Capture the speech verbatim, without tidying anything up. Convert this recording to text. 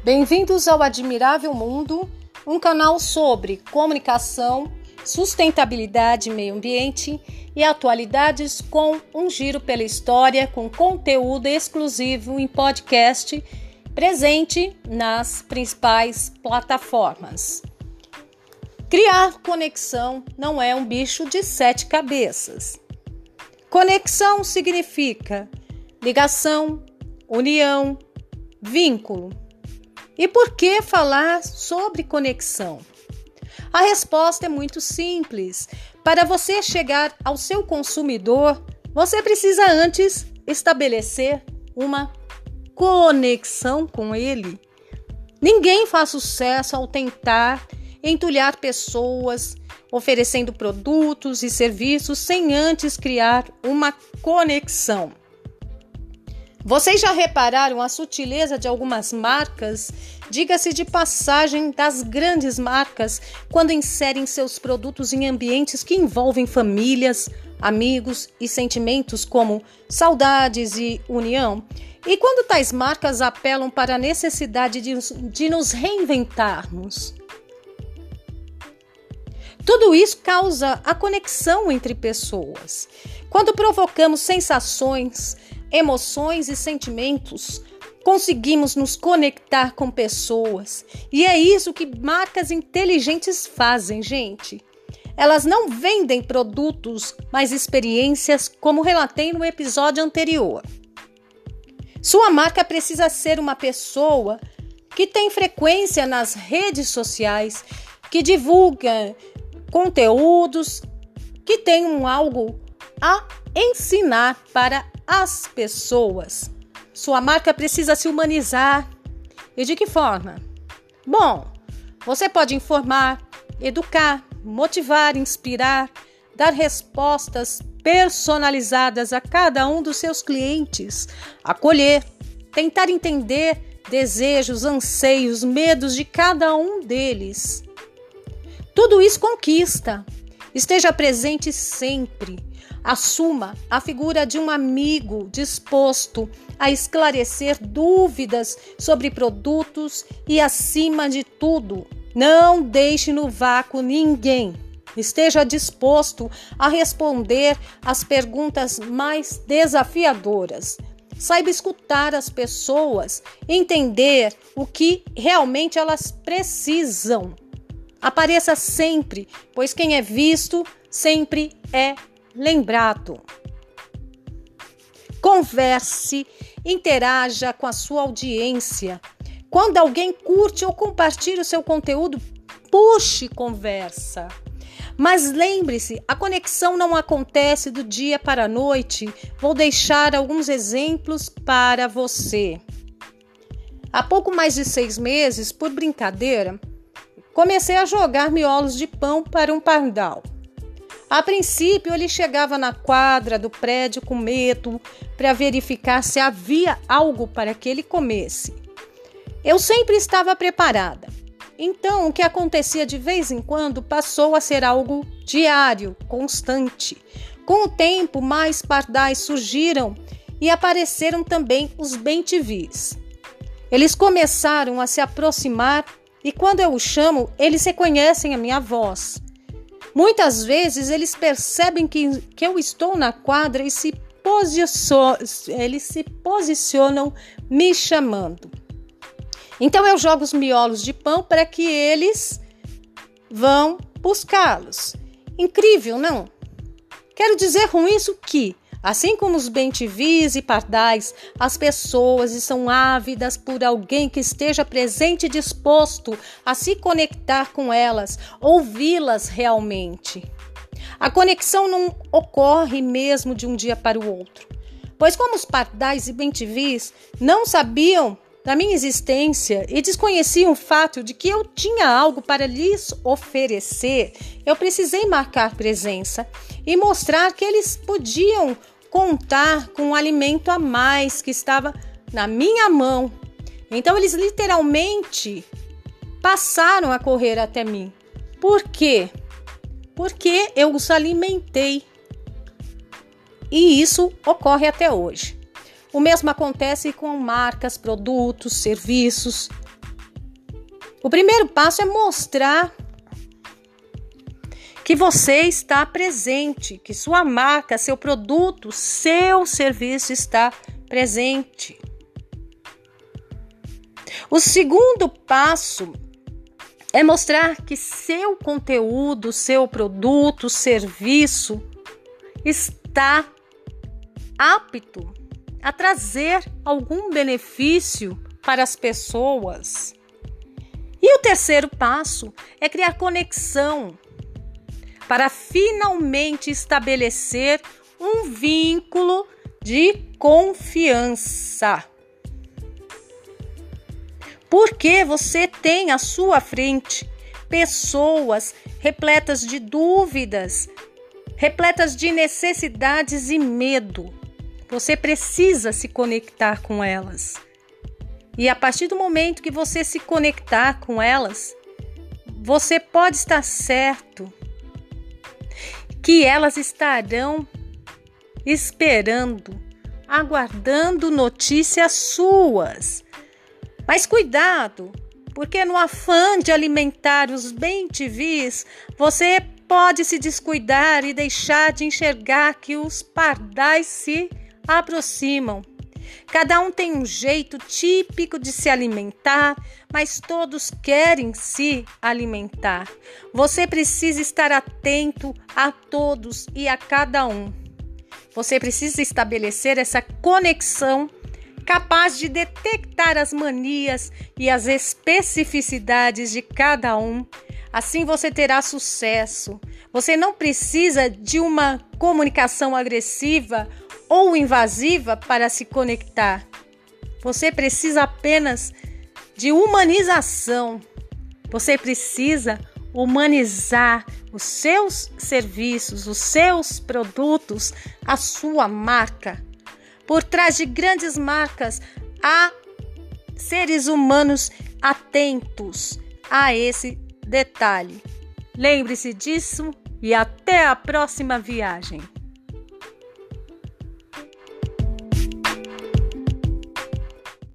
Bem-vindos ao Admirável Mundo, um canal sobre comunicação, sustentabilidade e meio ambiente e atualidades com um giro pela história com conteúdo exclusivo em podcast presente nas principais plataformas. Criar conexão não é um bicho de sete cabeças. Conexão significa ligação, união, vínculo. E por que falar sobre conexão? A resposta é muito simples. Para você chegar ao seu consumidor, você precisa antes estabelecer uma conexão com ele. Ninguém faz sucesso ao tentar entulhar pessoas, oferecendo produtos e serviços sem antes criar uma conexão. Vocês já repararam a sutileza de algumas marcas, diga-se de passagem das grandes marcas, quando inserem seus produtos em ambientes que envolvem famílias, amigos e sentimentos como saudades e união? E quando tais marcas apelam para a necessidade de, de nos reinventarmos? Tudo isso causa a conexão entre pessoas. Quando provocamos sensações, emoções e sentimentos, conseguimos nos conectar com pessoas. E é isso que marcas inteligentes fazem, gente. Elas não vendem produtos, mas experiências, como relatei no episódio anterior. Sua marca precisa ser uma pessoa que tem frequência nas redes sociais, que divulga conteúdos, que tenham algo a ensinar para as pessoas. Sua marca precisa se humanizar. E de que forma? Bom, você pode informar, educar, motivar, inspirar, dar respostas personalizadas a cada um dos seus clientes, acolher, tentar entender desejos, anseios, medos de cada um deles. Tudo isso conquista. Esteja presente sempre. Assuma a figura de um amigo disposto a esclarecer dúvidas sobre produtos e, acima de tudo, não deixe no vácuo ninguém. Esteja disposto a responder às perguntas mais desafiadoras. Saiba escutar as pessoas, entender o que realmente elas precisam. Apareça sempre, pois quem é visto sempre é lembrado. Converse, interaja com a sua audiência. Quando alguém curte ou compartilha o seu conteúdo, puxe conversa. Mas lembre-se, a conexão não acontece do dia para a noite. Vou deixar alguns exemplos para você. Há pouco mais de seis meses, por brincadeira, comecei a jogar miolos de pão para um pardal. A princípio, ele chegava na quadra do prédio com medo para verificar se havia algo para que ele comesse. Eu sempre estava preparada. Então, o que acontecia de vez em quando passou a ser algo diário, constante. Com o tempo, mais pardais surgiram e apareceram também os bem-te-vis. Eles começaram a se aproximar e quando eu os chamo, eles reconhecem a minha voz. Muitas vezes eles percebem que, que eu estou na quadra e se posicio- eles se posicionam me chamando. Então eu jogo os miolos de pão para que eles vão buscá-los. Incrível, não? Quero dizer com isso que, assim como os bem-te-vis e pardais, as pessoas estão ávidas por alguém que esteja presente e disposto a se conectar com elas, ouvi-las realmente. A conexão não ocorre mesmo de um dia para o outro, pois como os pardais e bem-te-vis não sabiam da minha existência e desconheciam o fato de que eu tinha algo para lhes oferecer, eu precisei marcar presença e mostrar que eles podiam contar com um alimento a mais que estava na minha mão. Então eles literalmente passaram a correr até mim. Por quê? Porque eu os alimentei. E isso ocorre até hoje. O mesmo acontece com marcas, produtos, serviços. O primeiro passo é mostrar que você está presente, que sua marca, seu produto, seu serviço está presente. O segundo passo é mostrar que seu conteúdo, seu produto, serviço está apto a trazer algum benefício para as pessoas. E o terceiro passo é criar conexão para finalmente estabelecer um vínculo de confiança. Porque você tem à sua frente pessoas repletas de dúvidas, repletas de necessidades e medo. Você precisa se conectar com elas. E a partir do momento que você se conectar com elas, você pode estar certo que elas estarão esperando, aguardando notícias suas. Mas cuidado, porque no afã de alimentar os bem-te vis, você pode se descuidar e deixar de enxergar que os pardais se aproximam. Cada um tem um jeito típico de se alimentar, mas todos querem se alimentar. Você precisa estar atento a todos e a cada um. Você precisa estabelecer essa conexão capaz de detectar as manias e as especificidades de cada um. Assim você terá sucesso. Você não precisa de uma comunicação agressiva ou invasiva para se conectar. Você precisa apenas de humanização. Você precisa humanizar os seus serviços, os seus produtos, a sua marca. Por trás de grandes marcas, há seres humanos atentos a esse detalhe. Lembre-se disso e até a próxima viagem.